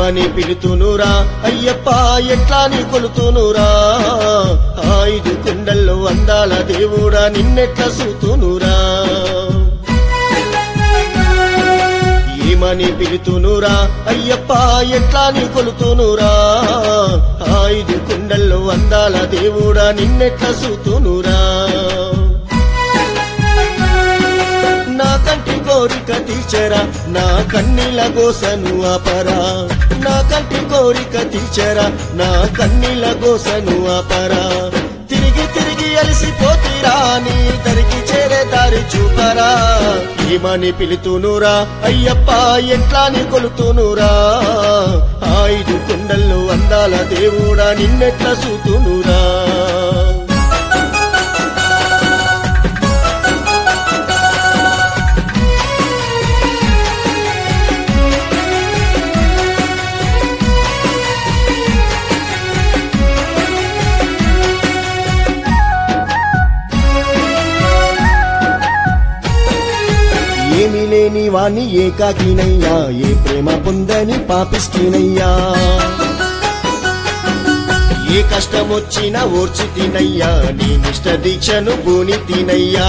ఏమని పిలుతునురా అయ్యప్ప ఎట్లా నీ కొలుతునురా ఐదు కొండల్లో అందాల దేవుడా నిన్నెట్లా సూతునురా ఏమని పిలుతునురా అయ్యప్ప ఎట్లా నీ కొలుతునురా ఐదు కొండల్లో అందాల దేవుడా నిన్నెట్లా సూతునురా నా కంటి కోరిక తీర్చరా నా కన్నీల గోసను ఆపరా నా కంటి కోరిక తీర్చరా నా కన్నీల గోసను ఆపరా తిరిగి తిరిగి అలసిపోతీరా నీ దరికి చేరే దారి చూపరా ఏమని పిలుతునురా అయ్యప్ప ఎట్లా నీ కొలుతునురా ఐదు కొండల్లో అందాల దేవుడా నిన్నెట్లా సూతునురా ఏమీ లేని వాణ్ణి ఏకాకినయ్యా ఏ ప్రేమ పొందని పాపిష్టినయ్యా ఏ కష్టమొచ్చినా ఓర్చి తినయ్యా నీ నిష్ట దీక్షను పూని తినయ్యా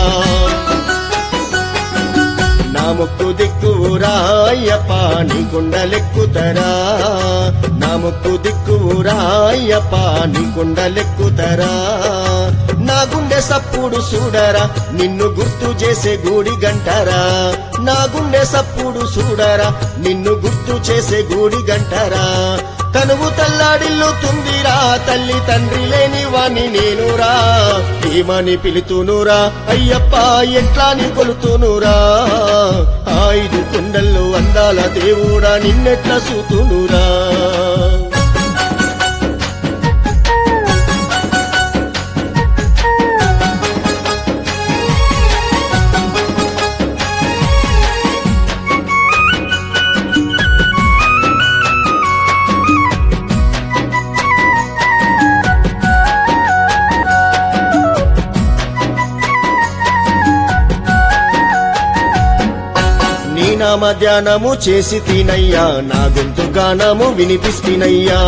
నా మొక్కు దిక్కురా అయ్యప్ప నీ కొండలెక్కుతరా నా మొక్కు దిక్కురా అయ్యప్ప నీ కొండలెక్కుతరా నా గుండె సప్పుడు చూడరా నిన్ను గుర్తు చేసే గూడి గంటరా నా గుండె సప్పుడు చూడరా నిన్ను గుర్తు చేసే గూడి గంటరా కనువు తల్లాడిల్లుతుందిరా తల్లి తండ్రి లేని వాణ్ణి నేనురా ఏమని పిలుతునురా అయ్యప్ప ఎట్లా నీ కొలుతునురా ఐదు కొండల్లో అందాల దేవుడా నిన్నెట్లా సూతునురా నీ నామ ధ్యానము చేసి తినయ్యా నా గొంతు గానము వినిపిస్తున్నయ్యా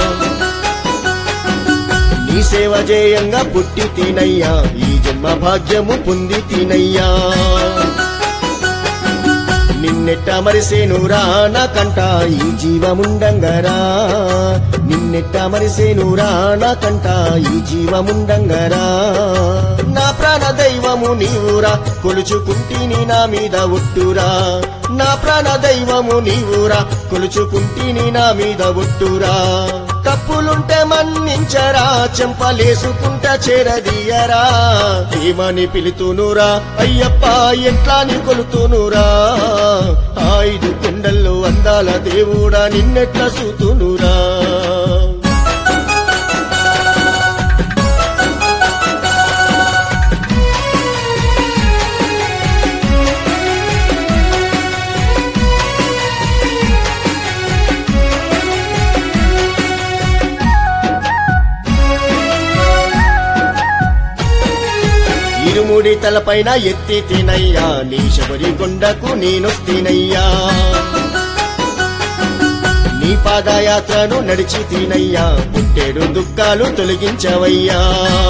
నీ సేవ జేయంగా పుట్టి తినయ్యా ఈ జన్మ భాగ్యము పొంది తినయ్యా నిన్నెట్ట మరిసేనురా నా కంట ఈ జీవముండంగరా నిన్నెట్ట మరిసేనురా నా కంట ఈ జీవముండంగరా నా ప్రాణ దైవము నీవురా కొలుచుకుంటిని నా మీద ఒట్టురా నా ప్రాణ దైవము నీవురా కొలుచుకుంటిని నా మీద ఒట్టురా తప్పులుంటే మన్నించరా చెంపలేసుకుంట చేరదీయరా ఏమని పిలుతునురా అయ్యప్ప ఎట్లా నీ కొలుతునురా ఐదు కొండల్లో అందాల దేవుడా నిన్నెట్లా సూతునురా ఇరుముడి తలపైన ఎత్తి తినయ్యా నీ శబరి కొండకు నేనొస్తినయ్యా నీ పాదయాత్రను నడిచి తినయ్యా పుట్టేడు దుఃఖాలు తొలగించవయ్యా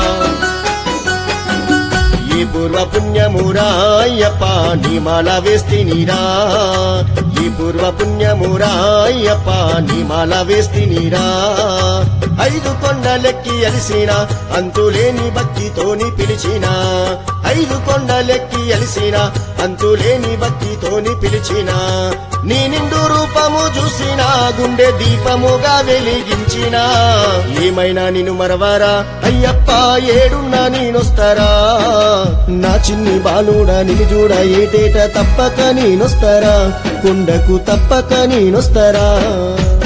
ఈ పూర్వ పుణ్యమురా అయ్యప్ప నీ మాల వేస్తినిరా ఈ పూర్వ పుణ్యమురా అయ్యప్ప నీ మాల వేస్తినిరా ఐదు కొండలెక్కి అలిసిన అంతులేని భక్తితోని పిలిచిన ఐదు కొండలెక్కి అలిసిన అంతులేని భక్తితోని పిలిచిన నీ నిండు రూపము చూసిన గుండె దీపముగా వెలిగించిన ఏమైనా నిన్ను మరవరా అయ్యప్ప ఏడున్నా నేనొస్తారా నా చిన్ని బాలుడా నిన్ను చూడ ఏటేట తప్పక నేనొస్తారా కొండకు తప్పక నేనొస్తారా